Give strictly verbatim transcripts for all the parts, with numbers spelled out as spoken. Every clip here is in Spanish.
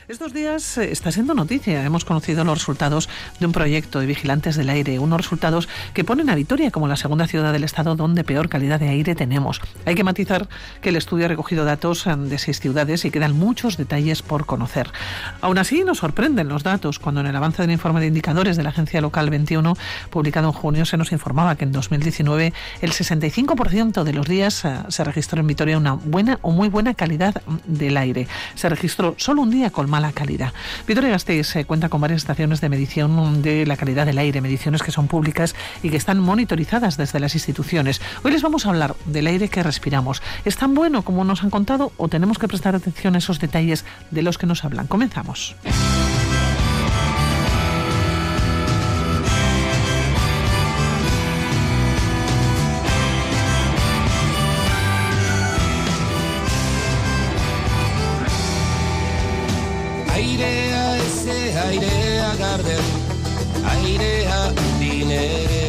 Estos días eh, está siendo noticia. Hemos conocido los resultados de un proyecto de vigilantes del aire, unos resultados que ponen a Vitoria como la segunda ciudad del estado donde peor calidad de aire tenemos. Hay que matizar que el estudio ha recogido datos de seis ciudades y quedan muchos detalles por conocer. Aún así, nos sorprenden los datos cuando en el avance del informe de indicadores de la Agencia Local veintiuno, publicado en junio, se nos informaba que en dos mil diecinueve el sesenta y cinco por ciento de los días eh, se registró en Vitoria una buena o muy buena calidad del aire. Se registró solo un día con mala calidad. Vitoria-Gasteiz eh, cuenta con varias estaciones de medición de la calidad del aire, mediciones que son públicas y que están monitorizadas desde las instituciones. Hoy les vamos a hablar del aire que respiramos. ¿Es tan bueno como nos han contado o tenemos que prestar atención a esos detalles de los que nos hablan? Comenzamos. Airea ese, airea garden, airea dinere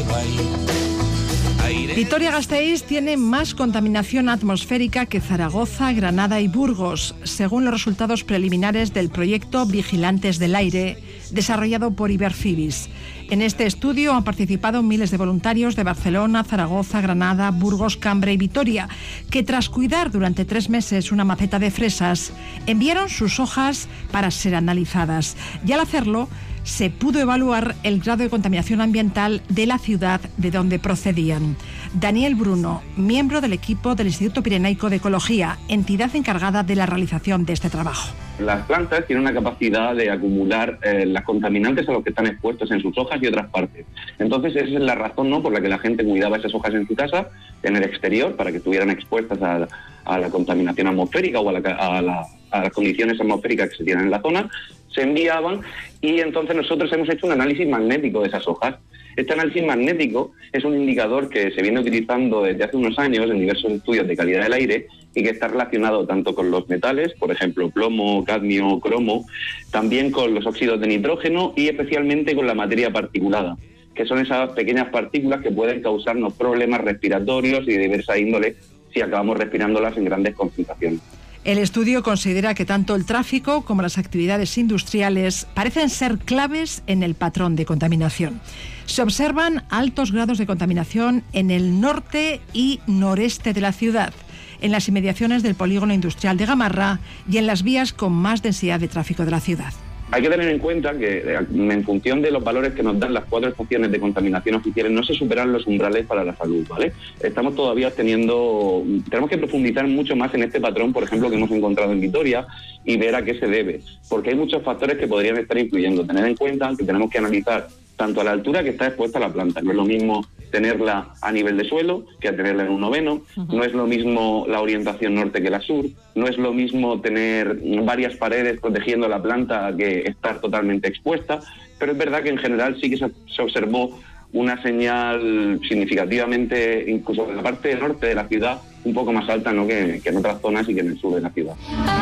bai. Vitoria-Gasteiz tiene más contaminación atmosférica que Zaragoza, Granada y Burgos, según los resultados preliminares del proyecto Vigilantes del Aire, desarrollado por Ibercibis. En este estudio han participado miles de voluntarios de Barcelona, Zaragoza, Granada, Burgos, Cambra y Vitoria, que tras cuidar durante tres meses una maceta de fresas, enviaron sus hojas para ser analizadas. Y al hacerlo, se pudo evaluar el grado de contaminación ambiental de la ciudad de donde procedían. Daniel Bruno, miembro del equipo del Instituto Pirenaico de Ecología, entidad encargada de la realización de este trabajo. Las plantas tienen una capacidad de acumular eh, las contaminantes a los que están expuestos en sus hojas y otras partes. Entonces esa es la razón, ¿no?, por la que la gente cuidaba esas hojas en su casa, en el exterior, para que estuvieran expuestas a, a la contaminación atmosférica o a, la, a, la, a las condiciones atmosféricas que se tienen en la zona. Se enviaban y entonces nosotros hemos hecho un análisis magnético de esas hojas. Este análisis magnético es un indicador que se viene utilizando desde hace unos años en diversos estudios de calidad del aire y que está relacionado tanto con los metales, por ejemplo, plomo, cadmio, cromo, también con los óxidos de nitrógeno y especialmente con la materia particulada, que son esas pequeñas partículas que pueden causarnos problemas respiratorios y de diversa índole si acabamos respirándolas en grandes concentraciones. El estudio considera que tanto el tráfico como las actividades industriales parecen ser claves en el patrón de contaminación. Se observan altos grados de contaminación en el norte y noreste de la ciudad, en las inmediaciones del polígono industrial de Gamarra y en las vías con más densidad de tráfico de la ciudad. Hay que tener en cuenta que en función de los valores que nos dan las cuatro estaciones de contaminación oficiales no se superan los umbrales para la salud, ¿vale? Estamos todavía teniendo, tenemos que profundizar mucho más en este patrón, por ejemplo, que hemos encontrado en Vitoria y ver a qué se debe, porque hay muchos factores que podrían estar influyendo. Tener en cuenta que tenemos que analizar tanto a la altura que está expuesta la planta. No es lo mismo tenerla a nivel de suelo que a tenerla en un noveno. Uh-huh. No es lo mismo la orientación norte que la sur. No es lo mismo tener varias paredes protegiendo la planta que estar totalmente expuesta. Pero es verdad que en general sí que se, se observó una señal significativamente, incluso en la parte norte de la ciudad, un poco más alta, ¿no?, que, que en otras zonas y que en el sur de la ciudad.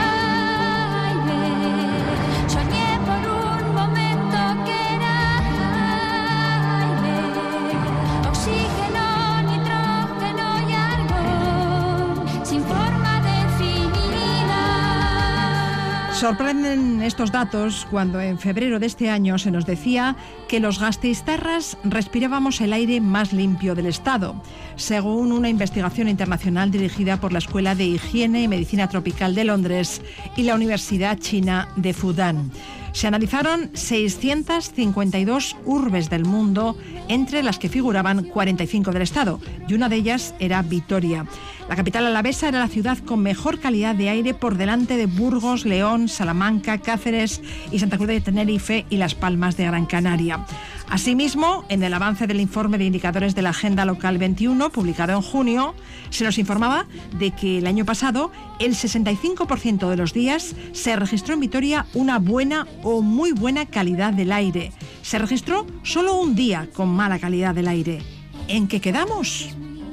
Sorprenden estos datos cuando en febrero de este año se nos decía que los gasteiztarras respirábamos el aire más limpio del Estado, según una investigación internacional dirigida por la Escuela de Higiene y Medicina Tropical de Londres y la Universidad China de Fudan. Se analizaron seiscientas cincuenta y dos urbes del mundo, entre las que figuraban cuarenta y cinco del Estado, y una de ellas era Vitoria. La capital alavesa era la ciudad con mejor calidad de aire por delante de Burgos, León, Salamanca, Cáceres y Santa Cruz de Tenerife y Las Palmas de Gran Canaria. Asimismo, en el avance del informe de indicadores de la Agenda Local veintiuno, publicado en junio, se nos informaba de que el año pasado el sesenta y cinco por ciento de los días se registró en Vitoria una buena o muy buena calidad del aire. Se registró solo un día con mala calidad del aire. ¿En qué quedamos?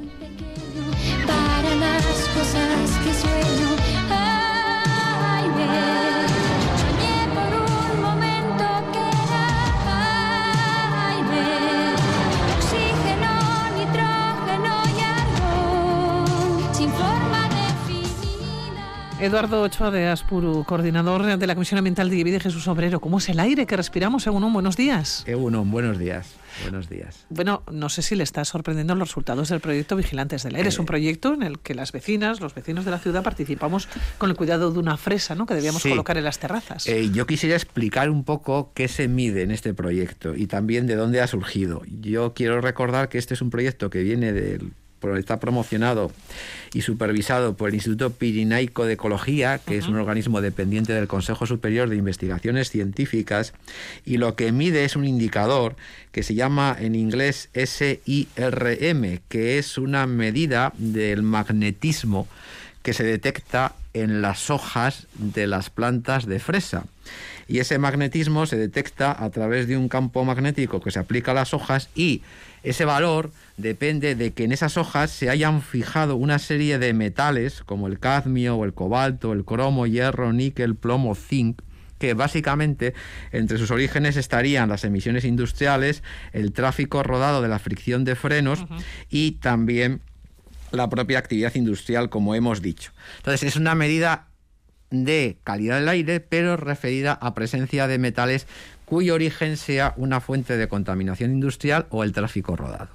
Para las cosas que sueño, ay, me soñé por un momento que era, ay, me oxígeno, nitrógeno y argón, sin forma definida. Eduardo Ochoa de Aspuru, coordinador de la Comisión Ambiental de Llívia, Jesús Obrero. ¿Cómo es el aire que respiramos, Egunon? Buenos días. Egunon, buenos días. Buenos días. Bueno, no sé si le está sorprendiendo los resultados del proyecto Vigilantes del Aire. Eh, es un proyecto en el que las vecinas, los vecinos de la ciudad participamos con el cuidado de una fresa, ¿no?, que debíamos sí. colocar en las terrazas. Eh, yo quisiera explicar un poco qué se mide en este proyecto y también de dónde ha surgido. Yo quiero recordar que este es un proyecto que viene del está promocionado y supervisado por el Instituto Pirinaico de Ecología, que uh-huh. es un organismo dependiente del Consejo Superior de Investigaciones Científicas, y lo que mide es un indicador que se llama en inglés S I R M, que es una medida del magnetismo que se detecta en las hojas de las plantas de fresa. Y ese magnetismo se detecta a través de un campo magnético que se aplica a las hojas, y ese valor depende de que en esas hojas se hayan fijado una serie de metales como el cadmio o el cobalto, el cromo, hierro, níquel, plomo, zinc, que básicamente entre sus orígenes estarían las emisiones industriales, el tráfico rodado de la fricción de frenos uh-huh. y también la propia actividad industrial, como hemos dicho. Entonces es una medida de calidad del aire, pero referida a presencia de metales cuyo origen sea una fuente de contaminación industrial o el tráfico rodado.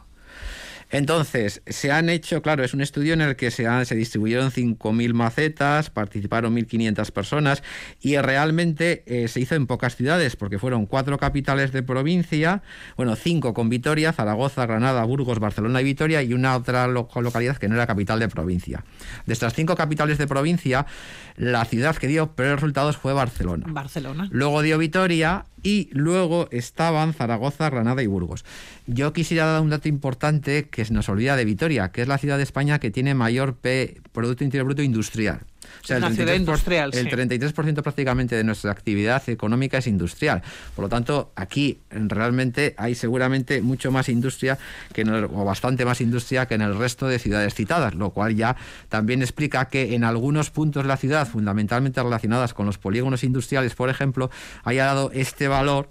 Entonces, se han hecho, claro, es un estudio en el que se, han, se distribuyeron cinco mil macetas, participaron mil quinientas personas y realmente eh, se hizo en pocas ciudades, porque fueron cuatro capitales de provincia, bueno, cinco con Vitoria, Zaragoza, Granada, Burgos, Barcelona y Vitoria, y una otra lo- localidad que no era capital de provincia. De estas cinco capitales de provincia, la ciudad que dio peores resultados fue Barcelona. Barcelona. Luego dio Vitoria y luego estaban Zaragoza, Granada y Burgos. Yo quisiera dar un dato importante que se nos olvida de Vitoria, que es la ciudad de España que tiene mayor P, Producto Interior Bruto industrial. O sea, Una el ciudad industrial, el sí. treinta y tres por ciento prácticamente de nuestra actividad económica es industrial. Por lo tanto, aquí realmente hay seguramente mucho más industria, que en el, o bastante más industria que en el resto de ciudades citadas, lo cual ya también explica que en algunos puntos de la ciudad, fundamentalmente relacionadas con los polígonos industriales, por ejemplo, haya dado este valor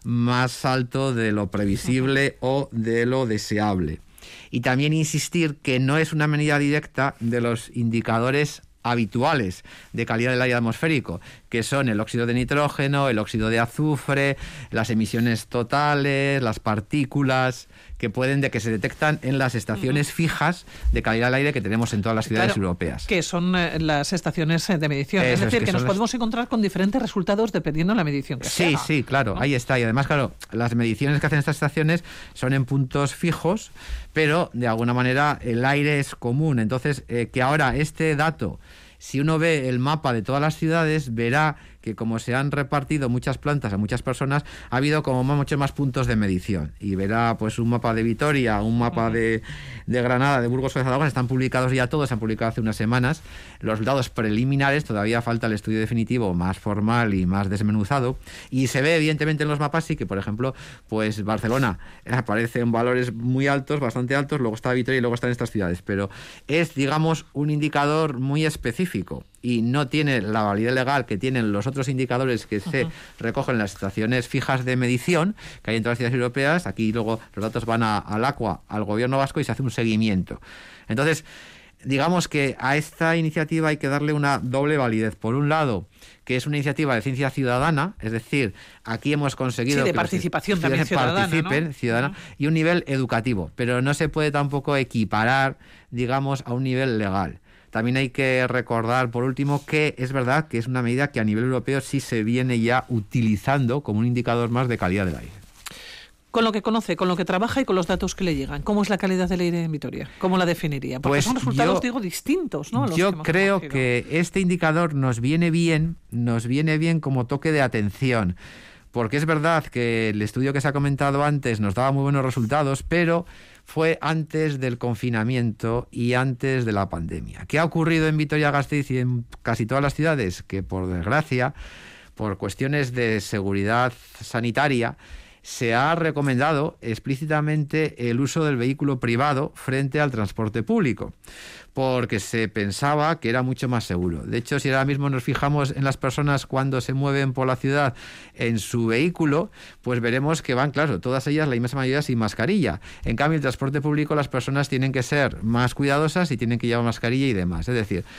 más alto de lo previsible o de lo deseable. Y también insistir que no es una medida directa de los indicadores habituales de calidad del aire atmosférico, que son el óxido de nitrógeno, el óxido de azufre, las emisiones totales, las partículas que pueden de que se detectan en las estaciones uh-huh. fijas de calidad del aire que tenemos en todas las ciudades claro, europeas. Que son eh, las estaciones de medición. Eso es decir, es que, que nos podemos las... encontrar con diferentes resultados dependiendo de la medición que sí, sea. Sí, sí, claro, ¿no? Ahí está. Y además, claro, las mediciones que hacen estas estaciones son en puntos fijos, pero de alguna manera el aire es común. Entonces, eh, que ahora este dato, si uno ve el mapa de todas las ciudades, verá que como se han repartido muchas plantas a muchas personas, ha habido como muchos más puntos de medición. Y verá pues un mapa de Vitoria, un mapa uh-huh. de, de Granada, de Burgos o de Zaragoza, están publicados ya todos, se han publicado hace unas semanas. Los resultados preliminares, todavía falta el estudio definitivo más formal y más desmenuzado. Y se ve evidentemente en los mapas, sí, que por ejemplo, pues Barcelona aparece en valores muy altos, bastante altos, luego está Vitoria y luego están estas ciudades. Pero es, digamos, un indicador muy específico y no tiene la validez legal que tienen los otros indicadores que se uh-huh. recogen en las estaciones fijas de medición que hay en todas las ciudades europeas. Aquí luego los datos van a, al ACUA, al gobierno vasco, y se hace un seguimiento. Entonces, digamos que a esta iniciativa hay que darle una doble validez. Por un lado, que es una iniciativa de ciencia ciudadana, es decir, aquí hemos conseguido sí, de que participación los también ciudadana, participen, ¿no? ciudadana, uh-huh. y un nivel educativo, pero no se puede tampoco equiparar, digamos, a un nivel legal. También hay que recordar, por último, que es verdad que es una medida que a nivel europeo sí se viene ya utilizando como un indicador más de calidad del aire. Con lo que conoce, con lo que trabaja y con los datos que le llegan, ¿cómo es la calidad del aire en Vitoria? ¿Cómo la definiría? Porque pues son resultados, yo, digo, distintos, ¿no? A los yo que hemos creo conocido. que este indicador nos viene bien, nos viene bien como toque de atención, porque es verdad que el estudio que se ha comentado antes nos daba muy buenos resultados, pero fue antes del confinamiento y antes de la pandemia. ¿Qué ha ocurrido en Vitoria-Gasteiz y en casi todas las ciudades? Que, por desgracia, por cuestiones de seguridad sanitaria, se ha recomendado explícitamente el uso del vehículo privado frente al transporte público, porque se pensaba que era mucho más seguro. De hecho, si ahora mismo nos fijamos en las personas cuando se mueven por la ciudad en su vehículo, pues veremos que van, claro, todas ellas, la inmensa mayoría, sin mascarilla. En cambio, el transporte público, las personas tienen que ser más cuidadosas y tienen que llevar mascarilla y demás. Es decir,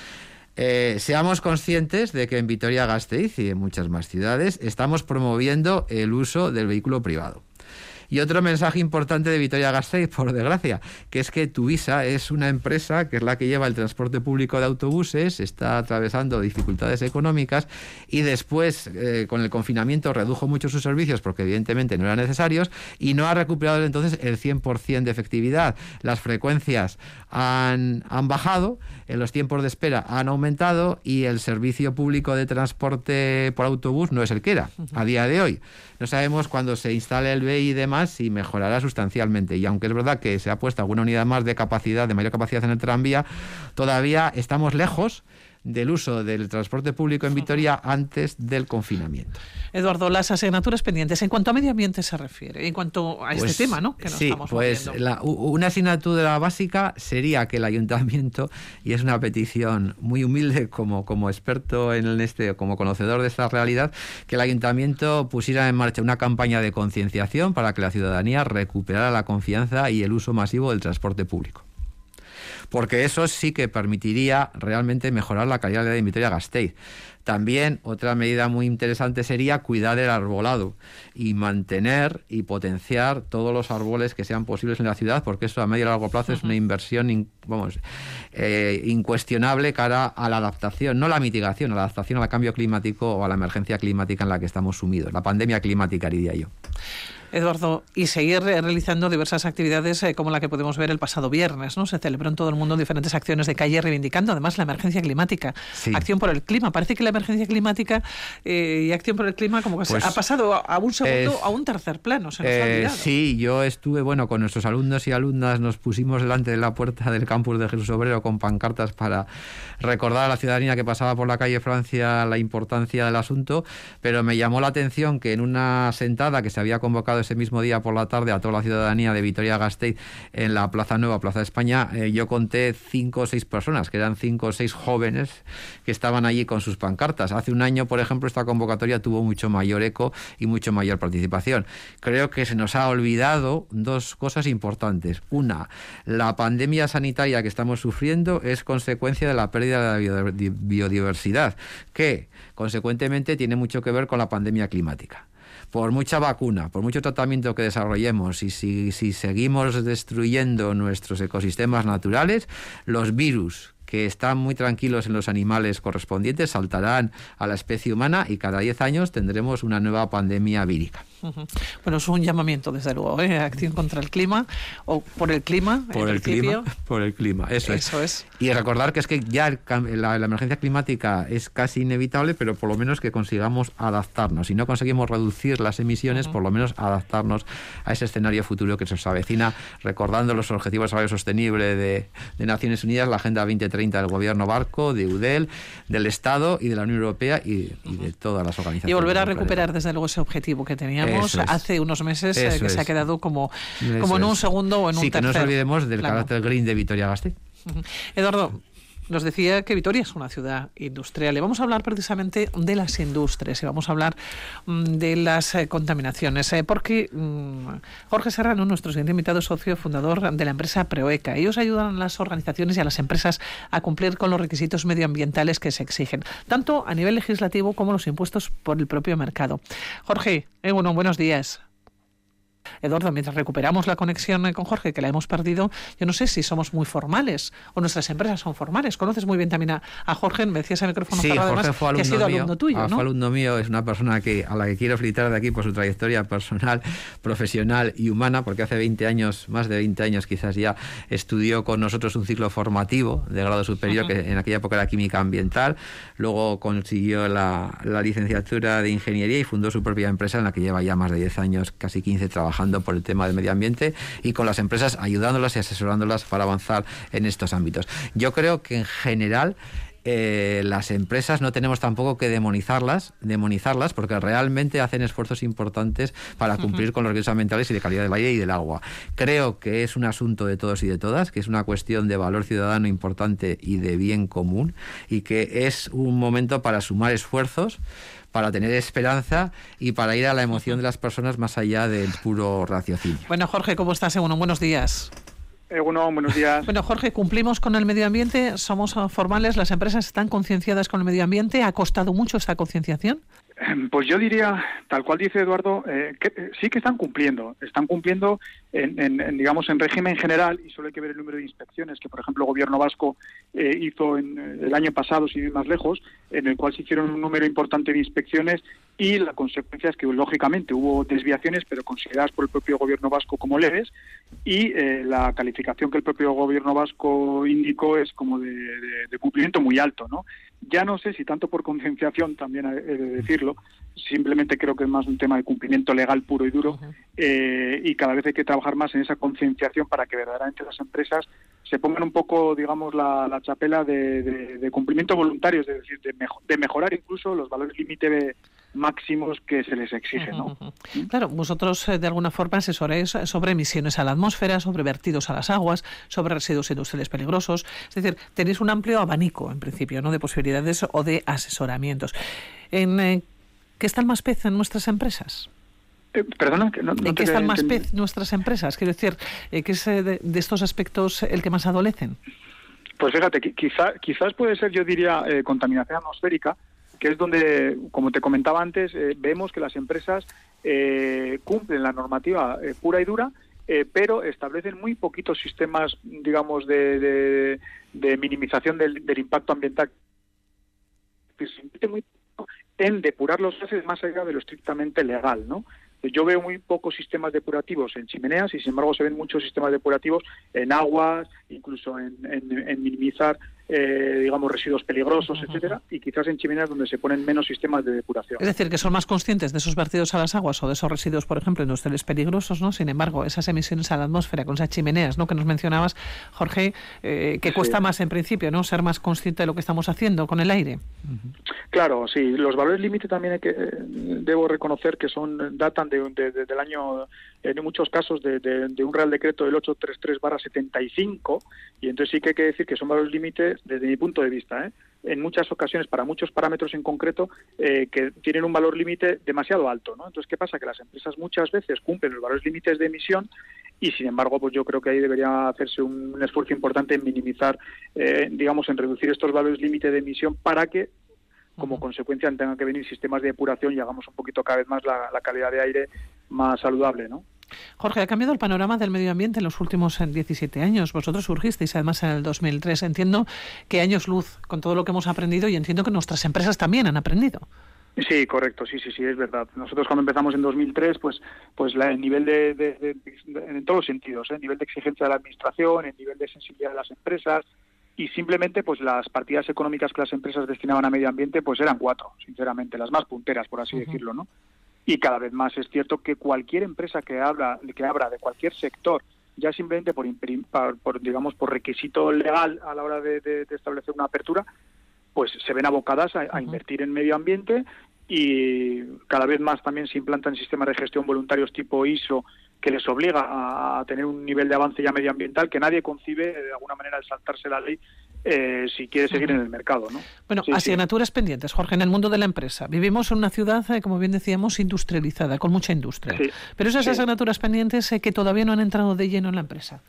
Eh, seamos conscientes de que en Vitoria-Gasteiz y en muchas más ciudades estamos promoviendo el uso del vehículo privado. Y otro mensaje importante de Vitoria-Gasteiz, por desgracia, que es que Tuvisa es una empresa que es la que lleva el transporte público de autobuses, está atravesando dificultades económicas y después, eh, con el confinamiento, redujo mucho sus servicios porque evidentemente no eran necesarios y no ha recuperado entonces el cien por ciento de efectividad. Las frecuencias han, han bajado, en los tiempos de espera han aumentado y el servicio público de transporte por autobús no es el que era a día de hoy. No sabemos cuándo se instale el B I y demás si mejorará sustancialmente. Y aunque es verdad que se ha puesto alguna unidad más de capacidad, de mayor capacidad en el tranvía, todavía estamos lejos del uso del transporte público en Vitoria antes del confinamiento. Eduardo, las asignaturas pendientes, en cuanto a medio ambiente se refiere, en cuanto a pues, este tema, ¿no? Que nos sí, estamos pues la, una asignatura básica sería que el ayuntamiento, y es una petición muy humilde como, como experto en este, como conocedor de esta realidad, que el ayuntamiento pusiera en marcha una campaña de concienciación para que la ciudadanía recuperara la confianza y el uso masivo del transporte público. Porque eso sí que permitiría realmente mejorar la calidad de vida de Vitoria-Gasteiz. También otra medida muy interesante sería cuidar el arbolado y mantener y potenciar todos los árboles que sean posibles en la ciudad, porque eso a medio y largo plazo uh-huh. es una inversión in, vamos, eh, incuestionable cara a la adaptación, no la mitigación, a la adaptación al cambio climático o a la emergencia climática en la que estamos sumidos, la pandemia climática, diría yo. Eduardo, y seguir realizando diversas actividades eh, como la que podemos ver el pasado viernes, ¿no? Se celebró en todo el mundo diferentes acciones de calle reivindicando además la emergencia climática. Sí. Acción por el clima. Parece que la emergencia climática eh, y acción por el clima como que pues, ha pasado a un segundo, es, a un tercer plano. Se nos eh, ha olvidado. Sí, yo estuve, bueno, con nuestros alumnos y alumnas nos pusimos delante de la puerta del campus de Jesús Obrero con pancartas para recordar a la ciudadanía que pasaba por la calle Francia la importancia del asunto, pero me llamó la atención que en una sentada que se había convocado ese mismo día por la tarde a toda la ciudadanía de Vitoria-Gasteiz en la Plaza Nueva, Plaza de España, eh, yo conté cinco o seis personas, que eran cinco o seis jóvenes que estaban allí con sus pancartas. Hace un año, por ejemplo, esta convocatoria tuvo mucho mayor eco y mucho mayor participación. Creo que se nos ha olvidado dos cosas importantes. Una, la pandemia sanitaria que estamos sufriendo es consecuencia de la pérdida de la biodiversidad, que consecuentemente tiene mucho que ver con la pandemia climática. Por mucha vacuna, por mucho tratamiento que desarrollemos y si, si seguimos destruyendo nuestros ecosistemas naturales, los virus que están muy tranquilos en los animales correspondientes saltarán a la especie humana y cada diez años tendremos una nueva pandemia vírica. Uh-huh. Bueno, es un llamamiento, desde luego, ¿eh? Acción contra el clima o por el clima. Por el clima, por el clima, eso, eso es. es. Y recordar que es que ya el, la, la emergencia climática es casi inevitable, pero por lo menos que consigamos adaptarnos. Si no conseguimos reducir las emisiones, uh-huh. por lo menos adaptarnos a ese escenario futuro que se nos avecina, recordando los objetivos de desarrollo sostenible de, de Naciones Unidas, la Agenda veinte treinta del gobierno vasco, de UDEL, del Estado y de la Unión Europea y, y de todas las organizaciones. Y volver a recuperar desde luego ese objetivo que teníamos es. hace unos meses eh, que es. se ha quedado como, como en un segundo o en sí, un tercer. Sí, que no nos olvidemos del claro. carácter green de Vitoria-Gasteiz. Uh-huh. Eduardo, nos decía que Vitoria es una ciudad industrial y vamos a hablar precisamente de las industrias y vamos a hablar mm, de las eh, contaminaciones eh, porque mm, Jorge Serrano, nuestro siguiente invitado, socio fundador de la empresa Proeca. Ellos ayudan a las organizaciones y a las empresas a cumplir con los requisitos medioambientales que se exigen, tanto a nivel legislativo como los impuestos por el propio mercado. Jorge, eh, bueno, buenos días. Eduardo, mientras recuperamos la conexión con Jorge, que la hemos perdido, yo no sé si somos muy formales o nuestras empresas son formales. Conoces muy bien también a, a Jorge, me decías a micrófono sí, cerrado, Jorge además, fue que ha sido alumno mío, tuyo, ¿no? Fue alumno mío, es una persona que a la que quiero felicitar de aquí por su trayectoria personal, profesional y humana, porque hace veinte años, más de veinte años quizás ya, estudió con nosotros un ciclo formativo de grado superior, uh-huh. que en aquella época era química ambiental, luego consiguió la, la licenciatura de ingeniería y fundó su propia empresa en la que lleva ya más de diez años, casi quince, trabajando por el tema del medio ambiente y con las empresas ayudándolas y asesorándolas para avanzar en estos ámbitos. Yo creo que en general eh, las empresas no tenemos tampoco que demonizarlas, demonizarlas porque realmente hacen esfuerzos importantes para cumplir uh-huh. con los requisitos ambientales y de calidad del aire y del agua. Creo que es un asunto de todos y de todas, que es una cuestión de valor ciudadano importante y de bien común y que es un momento para sumar esfuerzos, para tener esperanza y para ir a la emoción de las personas más allá del puro raciocinio. Bueno, Jorge, ¿cómo estás? Bueno, buenos días. Egunon, buenos días. Bueno, Jorge, ¿cumplimos con el medio ambiente? ¿Somos formales? ¿Las empresas están concienciadas con el medio ambiente? ¿Ha costado mucho esta concienciación? Pues yo diría, tal cual dice Eduardo, eh, que eh, sí que están cumpliendo. Están cumpliendo, en, en, en, digamos, en régimen general, y solo hay que ver el número de inspecciones que, por ejemplo, el Gobierno vasco eh, hizo en, el año pasado, sin ir más lejos, en el cual se hicieron un número importante de inspecciones, y la consecuencia es que, lógicamente, hubo desviaciones, pero consideradas por el propio Gobierno vasco como leves, y eh, la calificación que el propio Gobierno vasco indicó es como de, de, de cumplimiento muy alto, ¿no? Ya no sé si tanto por concienciación, también he de decirlo, simplemente creo que es más un tema de cumplimiento legal puro y duro, uh-huh. eh, y cada vez hay que trabajar más en esa concienciación para que verdaderamente las empresas se pongan un poco, digamos, la, la chapela de, de, de cumplimiento voluntario, es decir, de, mejo- de mejorar incluso los valores límite de máximos que se les exige, ¿no? Uh-huh. Claro, vosotros de alguna forma asesoráis sobre emisiones a la atmósfera, sobre vertidos a las aguas, sobre residuos industriales peligrosos, es decir, tenéis un amplio abanico, en principio, ¿no?, de posibilidades o de asesoramientos. ¿En eh, qué están más pez en nuestras empresas? Eh, perdona, que no, no ¿En qué están más pez nuestras empresas? Quiero decir, eh, ¿qué es eh, de, de estos aspectos el que más adolecen? Pues fíjate, quizá, quizás puede ser, yo diría, eh, contaminación atmosférica, que es donde, como te comentaba antes, eh, vemos que las empresas eh, cumplen la normativa eh, pura y dura, eh, pero establecen muy poquitos sistemas, digamos, de, de, de minimización del, del impacto ambiental. Se invierte muy poco en depurar los gases más allá de lo estrictamente legal, ¿no? Yo veo muy pocos sistemas depurativos en chimeneas y, sin embargo, se ven muchos sistemas depurativos en aguas, incluso en, en, en minimizar, eh, digamos, residuos peligrosos, uh-huh. etcétera, y quizás en chimeneas donde se ponen menos sistemas de depuración. Es decir, que son más conscientes de esos vertidos a las aguas o de esos residuos, por ejemplo, industriales peligrosos, ¿no? Sin embargo, esas emisiones a la atmósfera con esas chimeneas, ¿no?, que nos mencionabas, Jorge, eh, que sí. cuesta más en principio, ¿no?, ser más consciente de lo que estamos haciendo con el aire. Uh-huh. Claro, sí. Los valores límite también hay que, eh, debo reconocer que son datan de, de, de, del año, en muchos casos, de, de, de un Real Decreto del ochocientos treinta y tres barra setenta y cinco, y entonces sí que hay que decir que son valores límite desde mi punto de vista, ¿eh? En muchas ocasiones, para muchos parámetros en concreto, eh, que tienen un valor límite demasiado alto, ¿no? Entonces, ¿qué pasa? Que las empresas muchas veces cumplen los valores límites de emisión y, sin embargo, pues yo creo que ahí debería hacerse un, un esfuerzo importante en minimizar, eh, digamos, en reducir estos valores límite de emisión para que, como consecuencia, tengan que venir sistemas de depuración y hagamos un poquito cada vez más la, la calidad de aire más saludable, ¿no? Jorge, ha cambiado el panorama del medio ambiente en los últimos diecisiete años. Vosotros surgisteis además en el dos mil tres. Entiendo que años luz con todo lo que hemos aprendido, y entiendo que nuestras empresas también han aprendido. Sí, correcto, sí, sí, sí, es verdad. Nosotros cuando empezamos en dos mil tres, pues pues la, el nivel de, de, de, de en todos los sentidos, ¿eh? El nivel de exigencia de la administración, el nivel de sensibilidad de las empresas, y simplemente pues las partidas económicas que las empresas destinaban a medio ambiente pues eran cuatro, sinceramente, las más punteras, por así uh-huh. decirlo, ¿no? Y cada vez más es cierto que cualquier empresa que abra, que abra de cualquier sector, ya simplemente por, por, por digamos por requisito legal a la hora de, de, de establecer una apertura, pues se ven abocadas a, a uh-huh. invertir en medio ambiente, y cada vez más también se implantan sistemas de gestión voluntarios tipo I S O que les obliga a tener un nivel de avance ya medioambiental que nadie concibe de alguna manera el saltarse la ley eh, si quiere seguir uh-huh. en el mercado, ¿no? Bueno, sí, asignaturas sí. pendientes, Jorge, en el mundo de la empresa. Vivimos en una ciudad, eh, como bien decíamos, industrializada, con mucha industria. Sí. Pero esas sí. asignaturas pendientes eh, que todavía no han entrado de lleno en la empresa.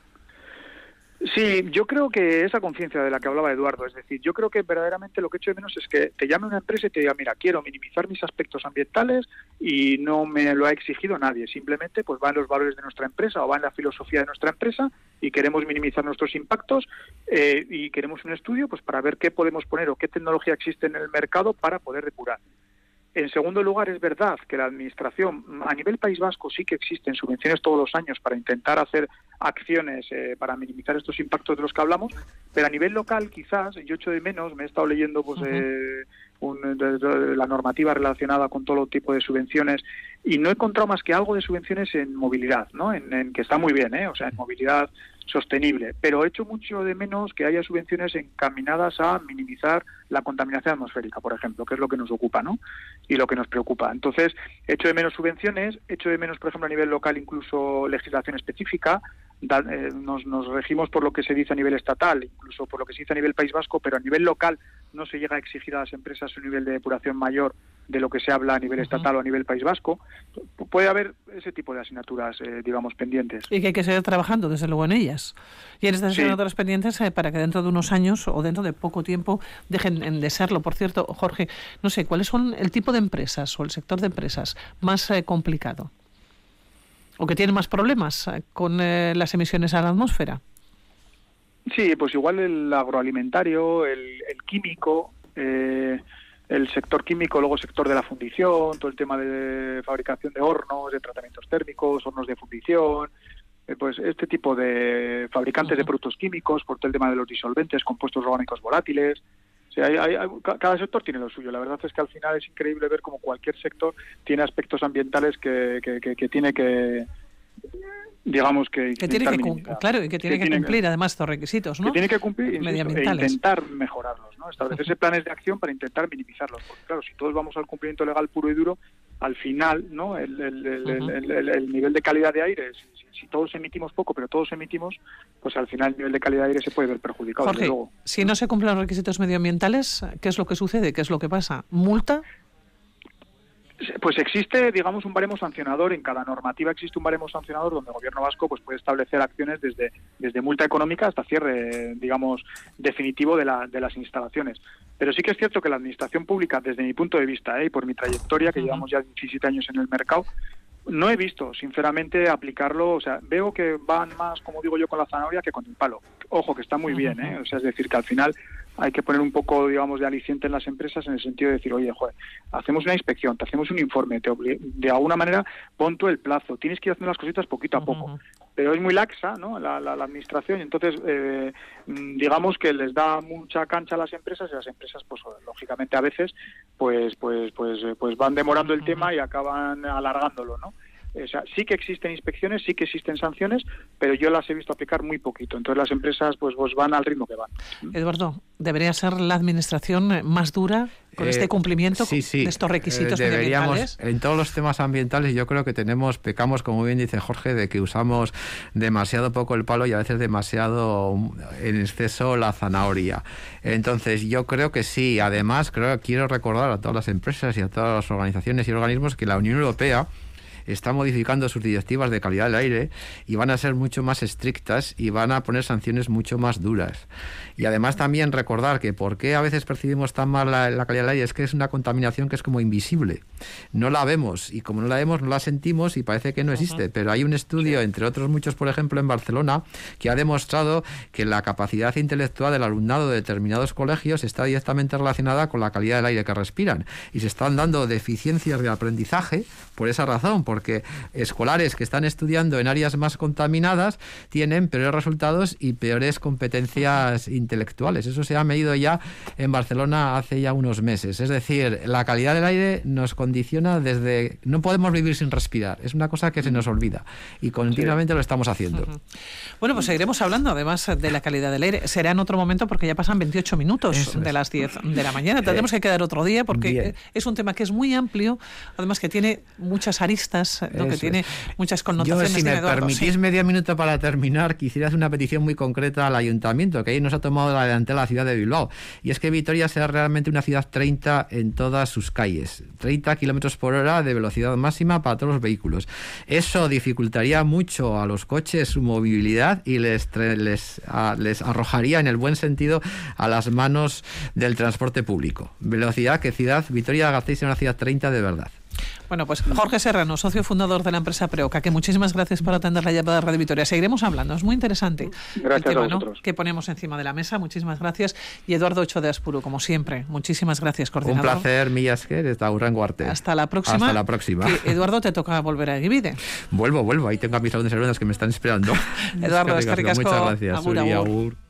Sí, yo creo que esa conciencia de la que hablaba Eduardo, es decir, yo creo que verdaderamente lo que echo de menos es que te llame una empresa y te diga, mira, quiero minimizar mis aspectos ambientales y no me lo ha exigido nadie, simplemente pues va en los valores de nuestra empresa o va en la filosofía de nuestra empresa y queremos minimizar nuestros impactos eh, y queremos un estudio pues para ver qué podemos poner o qué tecnología existe en el mercado para poder depurar. En segundo lugar, es verdad que la Administración, a nivel País Vasco, sí que existen subvenciones todos los años para intentar hacer acciones eh, para minimizar estos impactos de los que hablamos, pero a nivel local, quizás, yo echo de menos, me he estado leyendo pues uh-huh. eh, un, de, de, la normativa relacionada con todo tipo de subvenciones y no he encontrado más que algo de subvenciones en movilidad, ¿no? En, en que está muy bien, ¿eh? O sea, en movilidad sostenible, pero he hecho mucho de menos que haya subvenciones encaminadas a minimizar la contaminación atmosférica, por ejemplo, que es lo que nos ocupa, ¿no? Y lo que nos preocupa. Entonces, he hecho de menos subvenciones, he hecho de menos, por ejemplo, a nivel local incluso legislación específica. da, eh, nos, nos regimos por lo que se dice a nivel estatal, incluso por lo que se dice a nivel País Vasco, pero a nivel local no se llega a exigir a las empresas un nivel de depuración mayor de lo que se habla a nivel uh-huh. estatal o a nivel País Vasco. P- puede haber ese tipo de asignaturas, eh, digamos, pendientes. Y que hay que seguir trabajando, desde luego, en ellas. Y en estas Sí. asignaturas pendientes, eh, para que dentro de unos años o dentro de poco tiempo dejen de serlo. Por cierto, Jorge, no sé, ¿cuáles son el tipo de empresas o el sector de empresas más eh, complicado? ¿O que tiene más problemas eh, con eh, las emisiones a la atmósfera? Sí, pues igual el agroalimentario, el, el químico, eh, el sector químico, luego sector de la fundición, todo el tema de fabricación de hornos, de tratamientos térmicos, hornos de fundición, eh, pues este tipo de fabricantes uh-huh. de productos químicos, por todo el tema de los disolventes, compuestos orgánicos volátiles. O sea, hay, hay, hay, cada sector tiene lo suyo. La verdad es que al final es increíble ver cómo cualquier sector tiene aspectos ambientales que, que, que, que tiene que... digamos que, que tiene que cum- claro y que tiene que, que tiene cumplir que, además estos requisitos, ¿no? Que tiene que cumplir medioambientales. E intentar mejorarlos, ¿no? Establecerse planes de acción para intentar minimizarlos, porque claro, si todos vamos al cumplimiento legal puro y duro, al final, ¿no? El, el, el, uh-huh. el, el, el nivel de calidad de aire, si, si todos emitimos poco, pero todos emitimos, pues al final el nivel de calidad de aire se puede ver perjudicado. Jorge, luego. Si no se cumplen los requisitos medioambientales, ¿qué es lo que sucede? ¿Qué es lo que pasa? ¿Multa? Pues existe, digamos, un baremo sancionador. En cada normativa existe un baremo sancionador donde el gobierno vasco pues puede establecer acciones desde desde multa económica hasta cierre, digamos, definitivo de, la, de las instalaciones. Pero sí que es cierto que la administración pública, desde mi punto de vista, ¿eh? y por mi trayectoria, que uh-huh. llevamos ya diecisiete años en el mercado, no he visto, sinceramente, aplicarlo. O sea, veo que van más, como digo yo, con la zanahoria que con el palo. Ojo, que está muy uh-huh. bien, ¿eh? O sea, es decir, que al final hay que poner un poco, digamos, de aliciente en las empresas en el sentido de decir, oye, joder, hacemos una inspección, te hacemos un informe, te obli- de alguna manera pon tú el plazo, tienes que ir haciendo las cositas poquito a poco. Uh-huh. Pero es muy laxa, ¿no? La, la, la administración, y entonces, eh, digamos que les da mucha cancha a las empresas, y las empresas, pues, lógicamente, a veces, pues, pues, pues, pues van demorando el uh-huh. tema y acaban alargándolo, ¿no? O sea, sí que existen inspecciones, sí que existen sanciones, pero yo las he visto aplicar muy poquito. Entonces las empresas pues, pues van al ritmo que van. Eduardo, ¿debería ser la administración más dura con eh, este cumplimiento sí, sí. de estos requisitos eh, deberíamos, medioambientales? En todos los temas ambientales yo creo que tenemos, pecamos, como bien dice Jorge, de que usamos demasiado poco el palo y a veces demasiado en exceso la zanahoria. Entonces yo creo que sí. Además, creo quiero recordar a todas las empresas y a todas las organizaciones y organismos que la Unión Europea está modificando sus directivas de calidad del aire y van a ser mucho más estrictas y van a poner sanciones mucho más duras. Y además también recordar que por qué a veces percibimos tan mal la, la calidad del aire es que es una contaminación que es como invisible. No la vemos y como no la vemos no la sentimos y parece que no existe. Uh-huh. Pero hay un estudio, entre otros muchos, por ejemplo, en Barcelona, que ha demostrado que la capacidad intelectual del alumnado de determinados colegios está directamente relacionada con la calidad del aire que respiran. Y se están dando deficiencias de aprendizaje por esa razón, porque escolares que están estudiando en áreas más contaminadas tienen peores resultados y peores competencias intelectuales. Eso se ha medido ya en Barcelona hace ya unos meses. Es decir, la calidad del aire nos condiciona desde... No podemos vivir sin respirar. Es una cosa que se nos olvida y continuamente sí. lo estamos haciendo. Uh-huh. Bueno, pues seguiremos hablando además de la calidad del aire. Será en otro momento porque ya pasan veintiocho minutos Eso de es. las diez de la mañana. Tendremos eh, que quedar otro día porque bien. es un tema que es muy amplio, además que tiene muchas aristas, ¿no? que tiene muchas connotaciones. Yo, si me Eduardo, permitís sí. medio minuto para terminar, quisiera hacer una petición muy concreta al Ayuntamiento, que ahí nos ha tomado la delantera la ciudad de Bilbao, y es que Vitoria sea realmente una ciudad treinta en todas sus calles, treinta kilómetros por hora de velocidad máxima para todos los vehículos. Eso dificultaría mucho a los coches su movilidad y les, les, a, les arrojaría en el buen sentido a las manos del transporte público. Velocidad que ciudad Vitoria-Gasteiz sea una ciudad treinta de verdad. Bueno, pues Jorge Serrano, socio fundador de la empresa Preoca, que muchísimas gracias por atender la llamada de Radio Vitoria. Seguiremos hablando, es muy interesante gracias el tema, a vosotros. ¿no? que ponemos encima de la mesa. Muchísimas gracias. Y Eduardo Ocho de Aspuru, como siempre, muchísimas gracias, coordinador. Un placer, mila esker, eta hurrengo arte. Hasta la próxima. Hasta la próxima. Que, Eduardo, te toca volver a Egibide. Vuelvo, vuelvo, ahí tengo a mis alumnos y alumnas que me están esperando. Eduardo, es que eskerrik asko. Muchas gracias. Agur, Uri, agur. agur.